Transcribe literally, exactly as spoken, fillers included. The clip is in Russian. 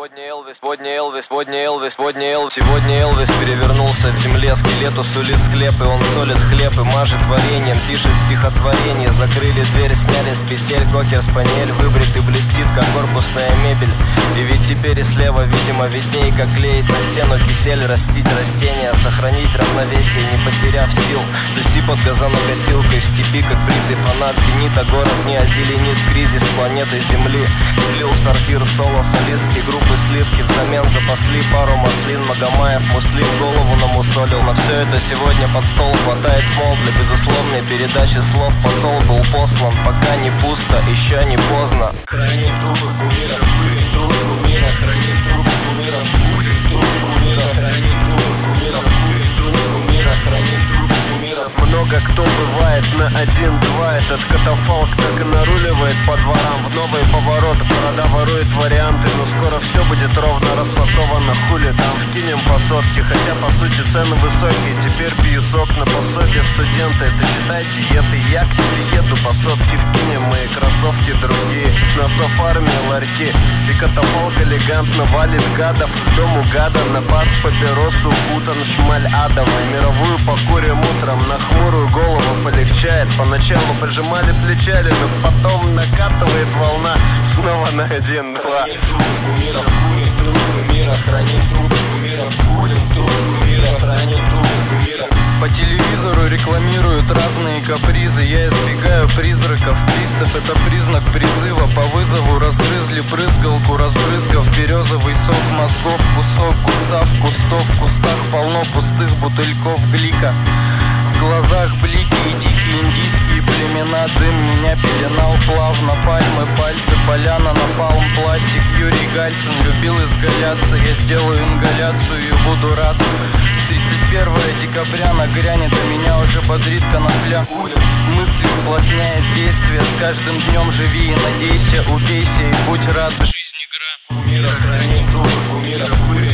Сегодня Элвис, сегодня Элвис, сегодня Элвис, сегодня Элвис, сегодня Элвис перевернулся в земле, скелету сулит склеп, и он солит хлеб и мажет вареньем, пишет стихотворение. Закрыли дверь, сняли с петель, кокер спаниель выбрит и блестит, как корпусная мебель. И ведь теперь и слева, видимо, видней, как клеит на стену кисель. Растить растения, сохранить равновесие, не потеряв сил. Туси под газонокосилкой в степи, как бритый фанат зенита. Город не озеленит, кризис планеты Земли. Слил сортир соло, солистки группы сливки. Взамен запасли пару маслин. Магомаев муслим голову намусолил. На все это сегодня под стол хватает смол для безусловной передачи слов. Посол был послан, пока не пусто, еще не поздно. Храним трупы кумиров, пылим трупы кумиров, храним трупы кумиров, пылим трупы кумиров, храним трупы кумиров, пылим трупы кумиров, храним трупы кумиров. Много кто бывает на один-два. Этот катафалк так и наруливает по дворам. В новые повороты борода ворует варианты. Но скоро все будет ровно расфасовано. Хули там вкинем по сотке. Хотя по сути цены высокие. Теперь пьесок на пособие студенты. Это считай диеты. Я к тебе еду, по сотке вкинем мои кроссовки другие. На софарме ларьки. И катафалк элегантно валит гадов. К дому гада на бас папиросу путан шмаль адовый. Мировую покурим утром. На хмурую голову полегчает. Поначалу прижимали плечали, но потом накатывает волна. Снова на один-два. Храним трупы кумиров, курим трупы мира, храним трупы кумиров, курим трупы мира, храним трупы кумиров. По телевизору рекламируют разные капризы. Я избегаю призраков. Пристав — это признак призыва. По вызову разгрызли брызгалку, разбрызгав березовый сок мозгов. Кусок кустав, кустов, в кустах полно пустых бутыльков глика. В глазах блики и дикие индийские племена. Дым меня пеленал плавно. Пальмы, пальцы, поляна, напалм, пластик. Юрий Гальцин любил изгаляться. Я сделаю ингаляцию и буду рад. Тридцать первое декабря нагрянет, а меня уже бодрит конопля. Мысли уплотняет действие. С каждым днем живи и надейся. Убейся и будь рад. Жизнь игра. Кумиров, храним трупы кумиров, пылим